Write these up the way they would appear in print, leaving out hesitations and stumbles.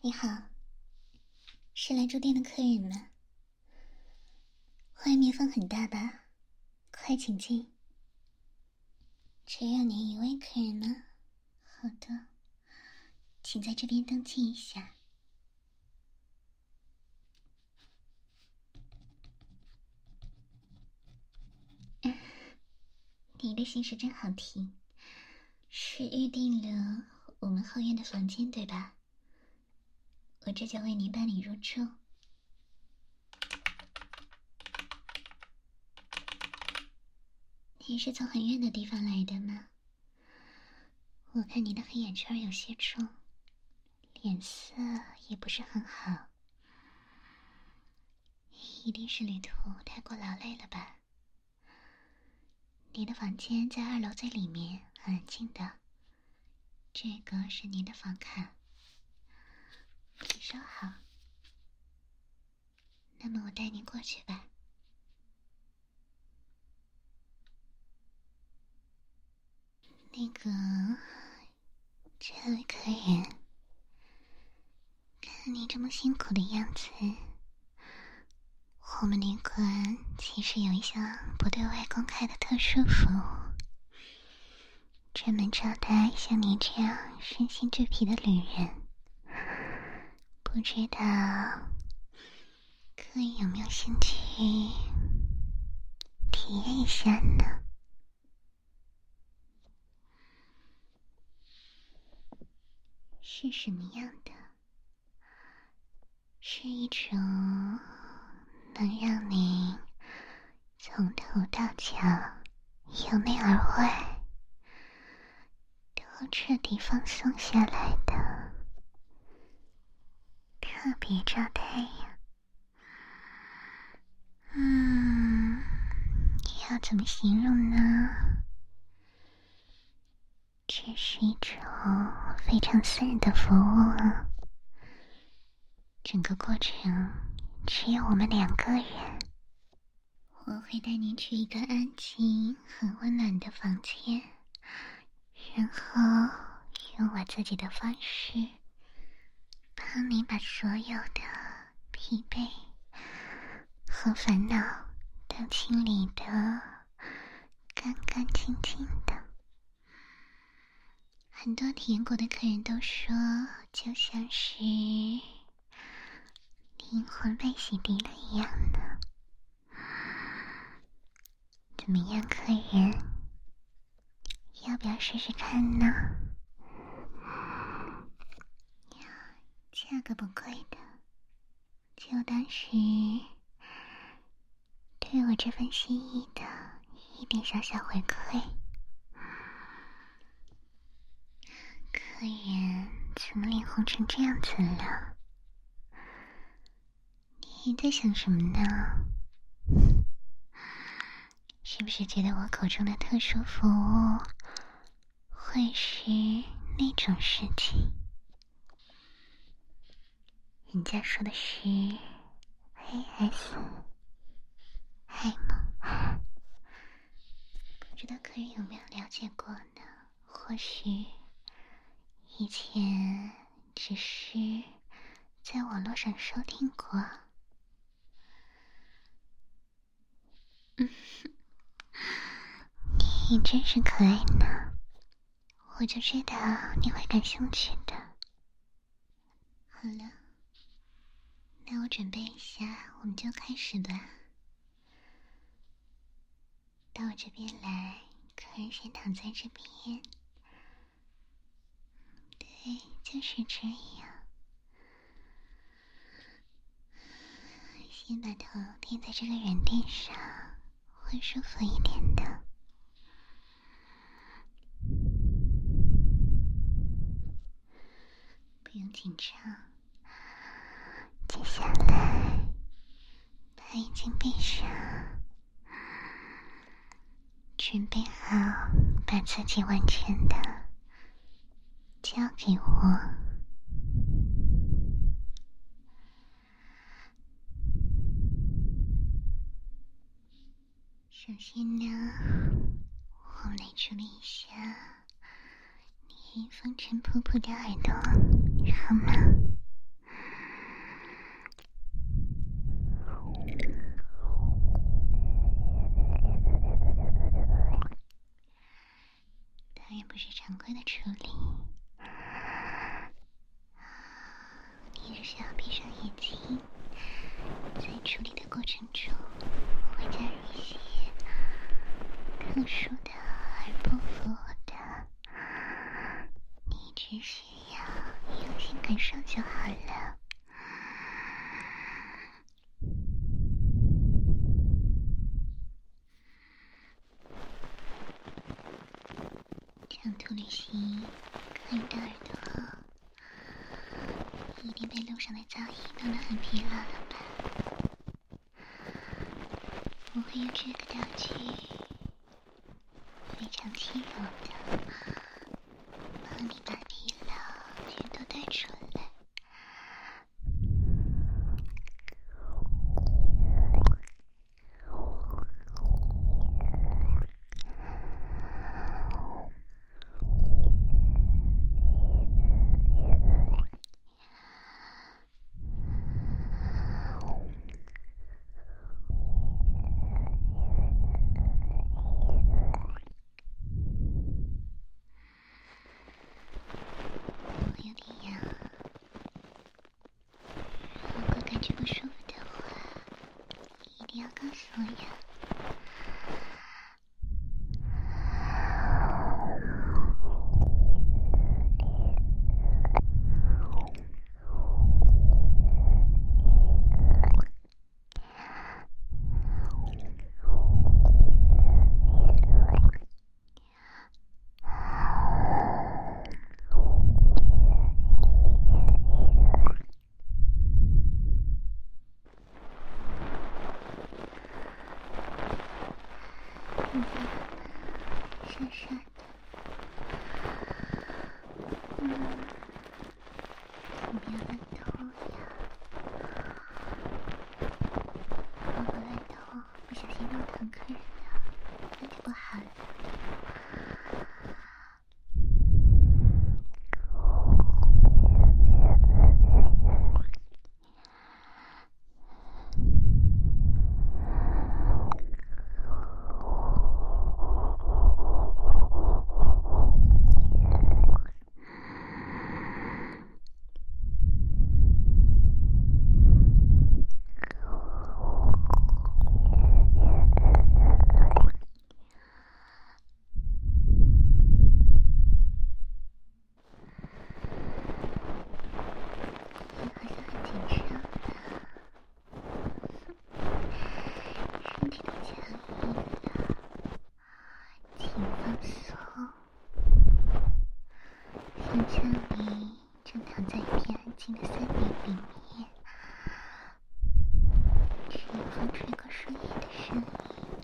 你好，是来住店的客人吗？外面风很大吧？快请进。只有您一位客人吗？好的，请在这边登记一下。你的姓氏真好听，是预定了我们后院的房间对吧？我这就为您办理入住。你是从很远的地方来的吗？我看你的黑眼圈有些重，脸色也不是很好，一定是旅途太过劳累了吧？你的房间在2楼最里面，很安静的。这个是您的房卡，请收好。那么我带您过去吧。那个，这位客人，看你这么辛苦的样子，我们旅馆其实有一项不对外公开的特殊服务，专门招待像你这样身心俱疲的旅人。不知道客人有没有兴趣体验一下呢？是什么样的？是一种能让你从头到脚由内而外都彻底放松下来的特别招待呀。要怎么形容呢？这是一种非常私人的服务啊，整个过程只有我们2个人。我会带您去一个安静、很温暖的房间，然后用我自己的方式帮你把所有的疲惫和烦恼都清理得干干净净的。很多体验过的客人都说，就像是灵魂被洗涤了一样的。怎么样，客人？要不要试试看呢？价格不贵的，就当是对我这份心意的一点小小回馈。客人怎么脸红成这样子了？你在想什么呢？是不是觉得我口中的特殊服务会是那种事情？人家说的是 AS 海梦，不知道客人有没有了解过呢？或许以前只是在网络上收听过。你真是可爱呢，我就知道你会感兴趣的。好了，那我准备一下，我们就开始吧。到我这边来，客人先躺在这边。对，就是这样。先把头垫在这个软垫上，会舒服一点的。不用紧张。接下来，把眼睛闭上，准备好把自己完全的交给我。首先呢，我们来处理一下你风尘仆仆的耳朵，好吗？ 感受就好了。长途旅行，可以的耳朵，一定被路上的噪音弄得很疲劳了吧？我会用这个道具，非常轻柔的帮你把疲劳全都带出来。觉不舒服的话，一定要告诉我呀。傻傻的，请不要乱动呀！如果乱动，不小心弄疼客人了，那就不好了。想象你正躺在一片安静的森林里面，只有风吹过树叶的声音。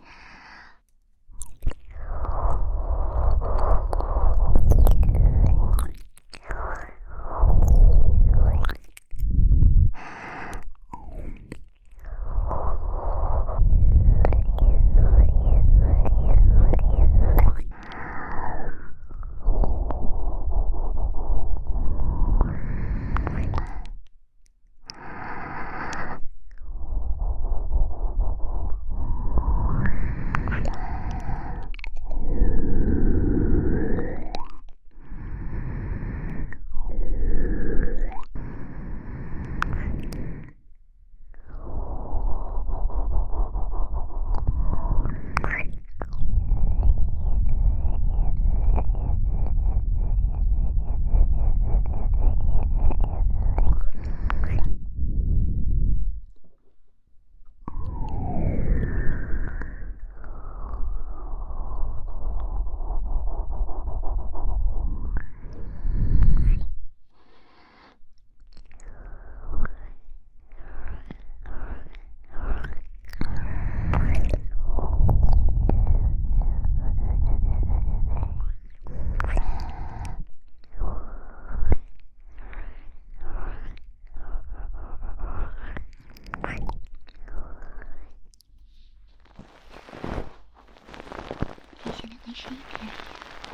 是一个人呀，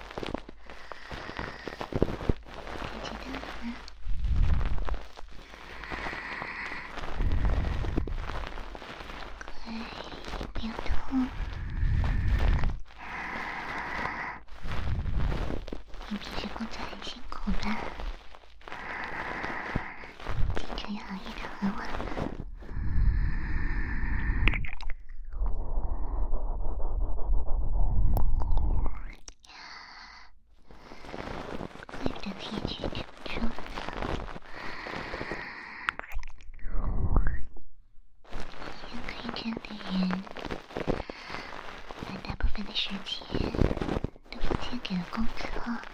感觉到了吗？乖，不要痛。你平时工作很辛苦吧？经常要熬夜到很晚了。 时间都奉献给了工作，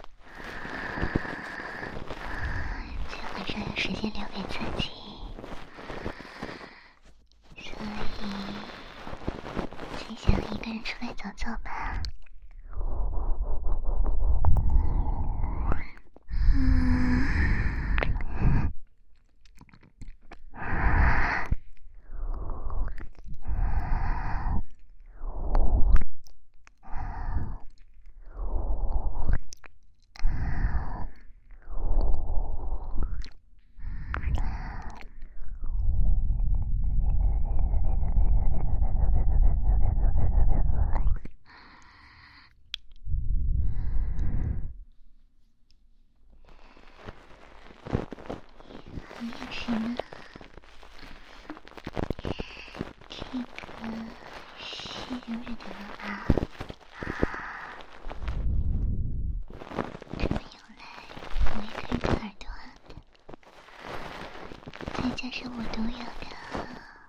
却很少有时间留给自己，所以才想一个人出来走走吧。也是呢，这个是柔软的了吧？这么一来，我也可以把耳朵的，再加上我独有的，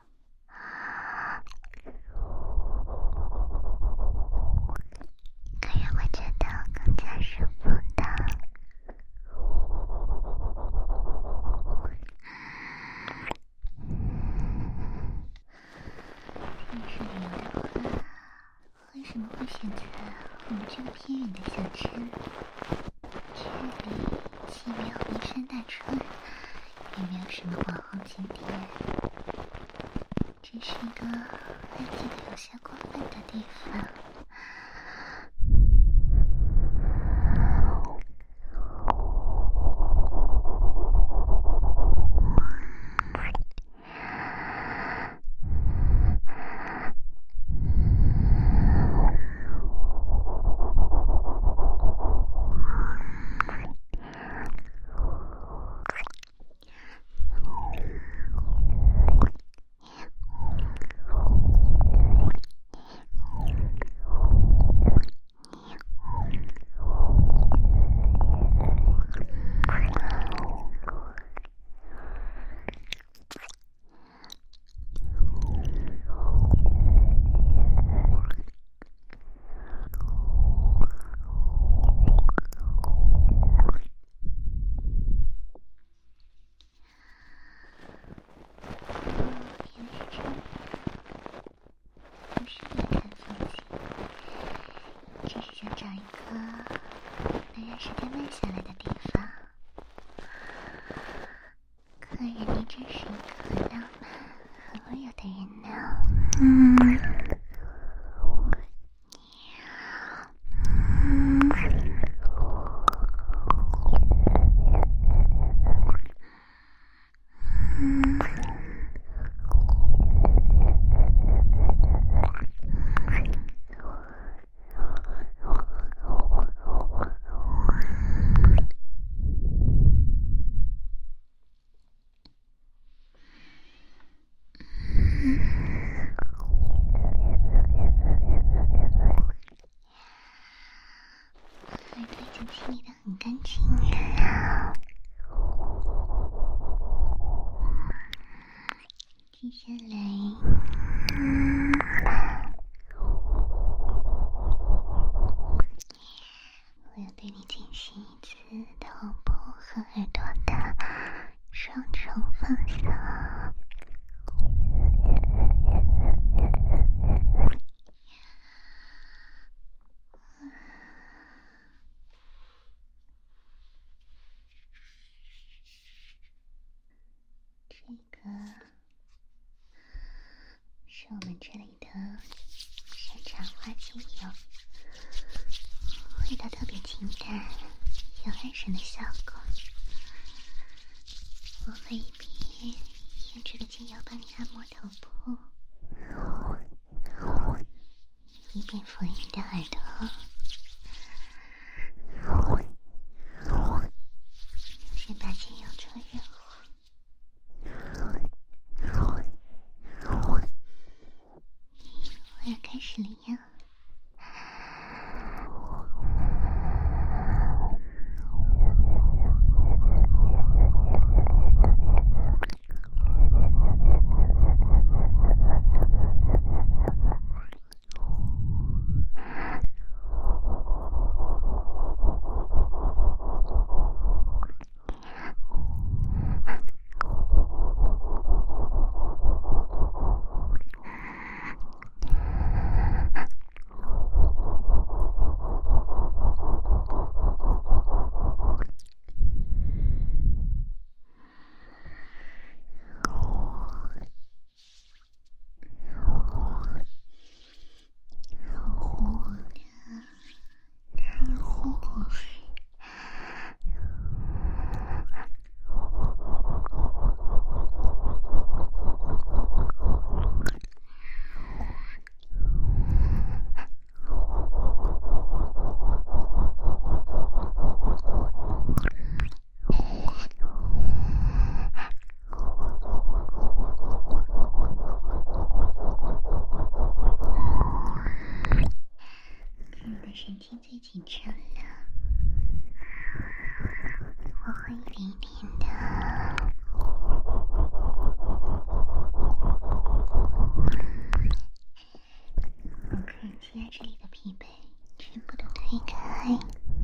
可让我觉得更加舒服的。为什么会选择我们这个偏远的小镇？这里既没有名山大川，也没有什么网红景点，只是一个安静的有些过分的地方。接下来，我要对你进行一次头部和耳朵的双重放松。这个是我们这里的山茶花精油，味道特别清淡，有安神的效果。我会一边用这个精油帮你按摩头部，一边抚你的耳朵。先把精油搓热乎，我要开始了呀。 经最紧张了，我会一点一点的。我可以将这里的疲惫全部都推开。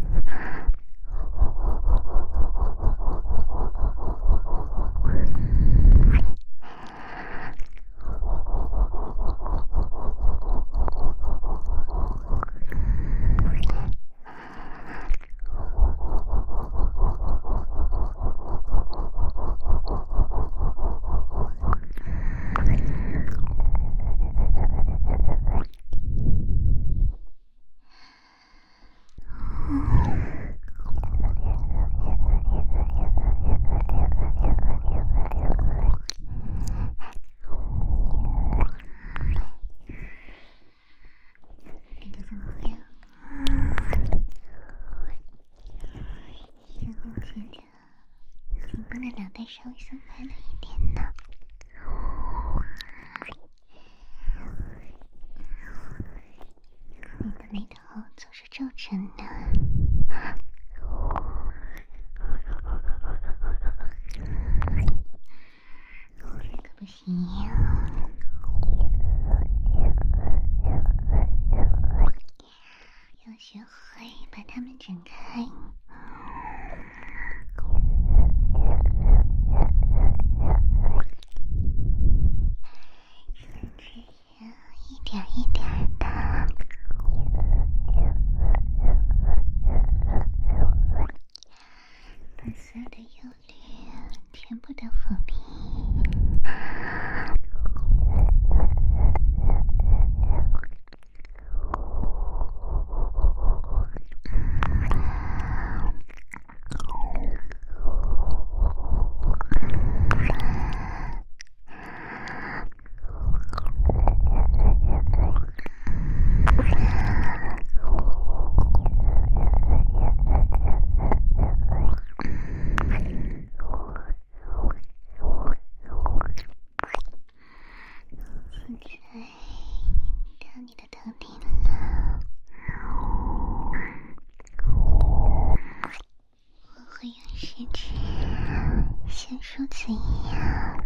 稍微松开了一点呢，你的眉头总是皱成的，这可不行呀，要学会把它们展开。一点一点的，把所有的忧虑全部都抚平。梳子一样，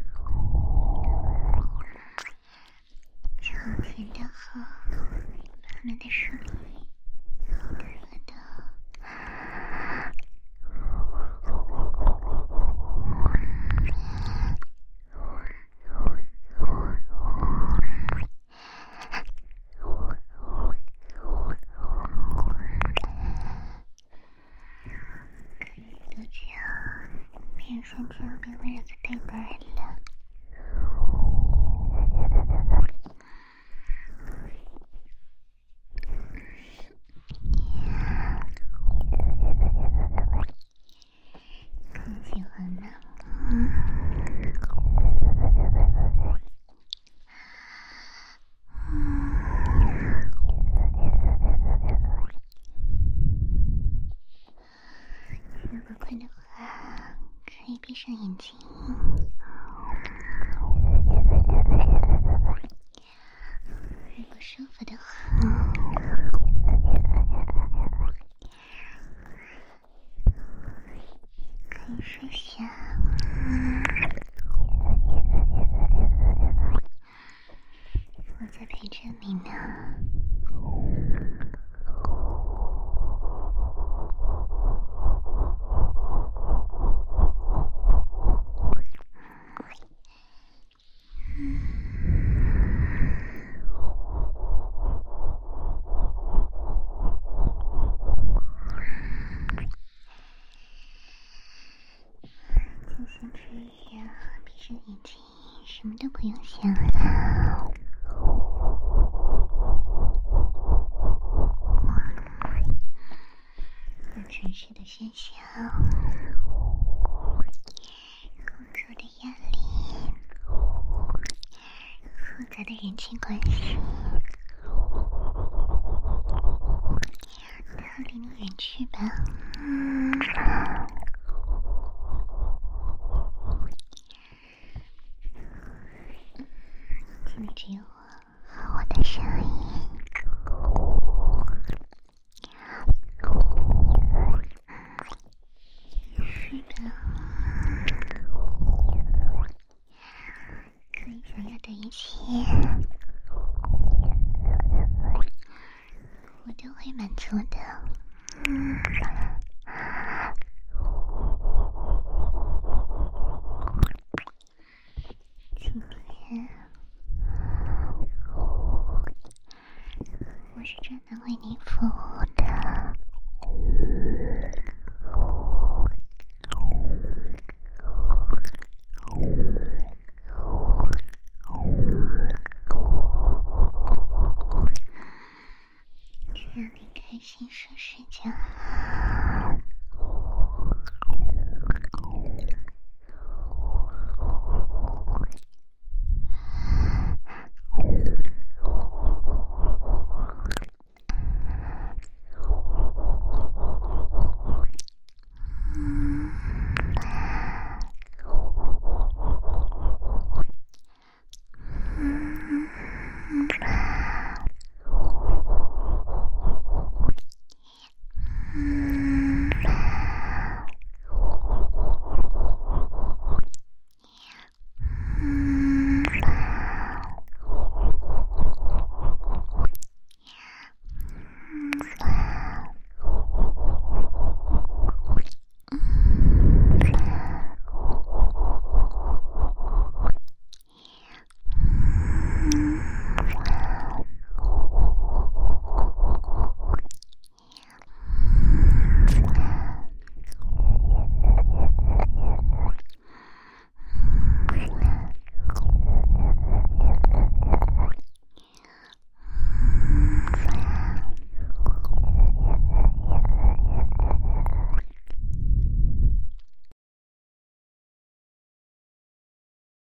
从前到后，慢慢的梳理你的耳朵，可以多久？变成这样边温柔的对白了。很喜欢吗？如果困的话，可以闭上眼睛。如果舒服的话，可以睡下。我在陪着你呢。就像这样，闭上眼睛，什么都不用想了。那城市的喧嚣，工作的压力，复杂的人际关系，都离你远去吧。这里只有我和我的声音。 的一切，我都会满足的。今天我是专门为你服务的。只要你开心说睡就好。